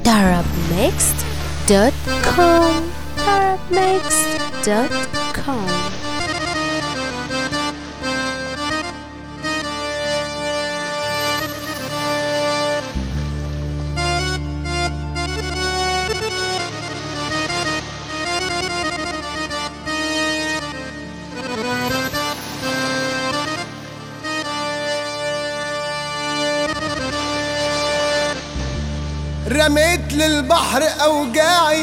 Arabmixed.com Arabmixed.com رميت للبحر أوجاعي،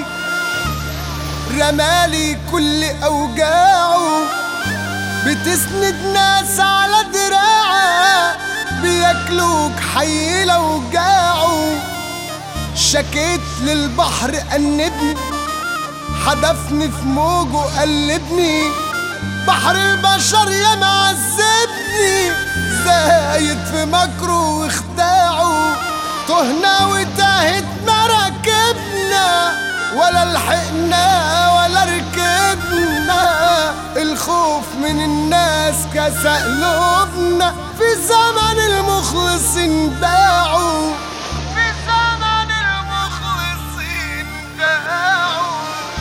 رمالي كل أوجاعه، بتسند ناس على دراعه، بياكلوك حي لو جاعوا. شكيت للبحر أنبني، حدفني في موجه قلبني، بحر البشر يا معذبني، زايد في مكره واخداعه. تهنا وتاهت مراكبنا، ولا لحقنا ولا ركبنا، الخوف من الناس كسى قلوبنا، في زمن المخلصين باعوا، في زمن المخلصين باعوا.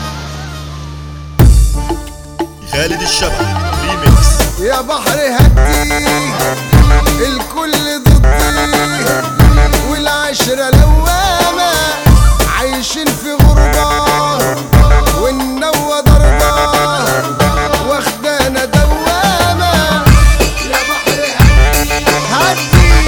خالد الشبح ريميكس. يا بحر هدي الكل ضدي، والعشرة لوامة، عايشين في غربة والنوى ضربة، واخدانا دوامة. يا بحر هدي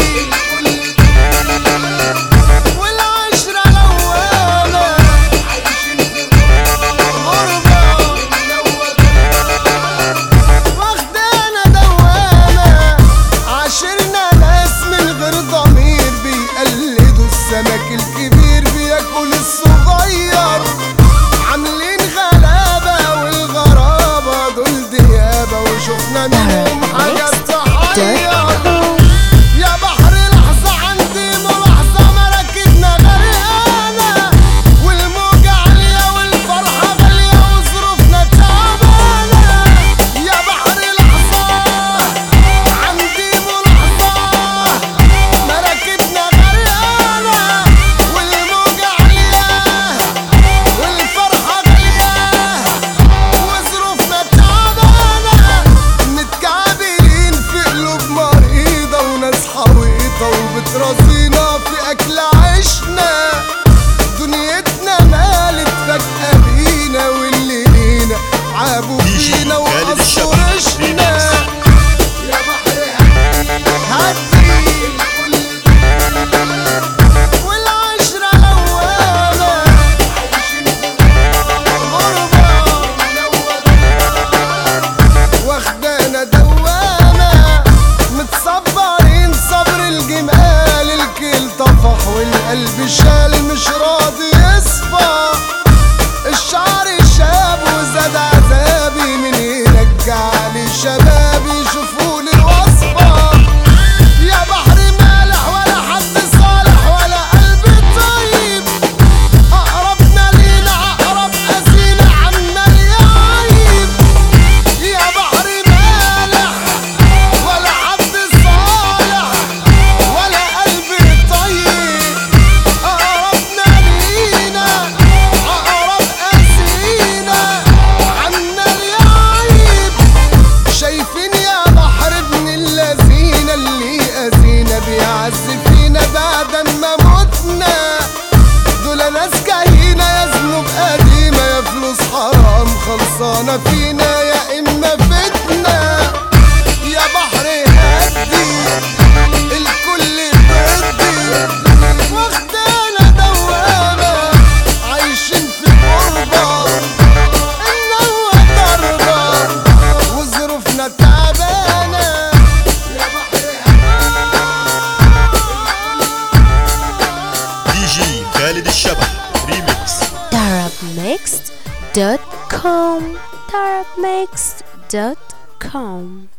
والعشرة لوامة، عايشين في غربة والنوى ضربة، واخدانا دوامة. عاشرنا ناس من غير ضمير، بيقلدوا السمك الكبير بياكل الصغير، عاملين غلابة والغرابة دول ديابة، وشوفنا منهم حاجات تحير. يا بحر لحظة عندي ملاحظة، مراكبنا غرقانة، والموجة عالية والفرحة غالية، وظروفنا تعبانة. يا بحر لحظة عندي ملاحظة، مراكبنا غرقانة، والموجة عالية والفرحة غالية، وظروفنا تعبانة. متكعبلين في قلوب مريضة، وناس حويطة وبترازينا في أكل عيشنا، دنيتنا مالت فجأة بينا، واللي لينا عابوا فينا وقصوا ريشنا. يا بحر هدي والعشرة لوامة، عايشين في غربة واخدانا دوامة. متصبرين صبر الجمال، الكل طفح والقلب شال، مش راضي يصفى. الشعر شاب وزاد عذابي، من يرجع لي شبابي، شوفولي الوصفة. يا بحر مالح ولا حد صالح ولا قلب طيب، أقربنا لينا أقرب أسينا عمال يعيب. يا بحر مالح ولا حد صالح ولا قلب طيب، أقربنا لينا أقرب أسينا عمال يعيب. شايفين يا بحر ابن اللذينة اللي أذينا، بيعذب فينا بعد ما متنا، دول ناس جايين يا ذنوب قديمة، يا فلوس حرام خلصانة فينا، يا إما فتنة. يا بحر هدي الكل ضدي، واخدانا دوامة، عايشين في غربة النوى ضربة، وظروفنا تعبانة. يا بحر دي جي خالد الشبح ريميكس. Arabmixed.com Arabmixed.com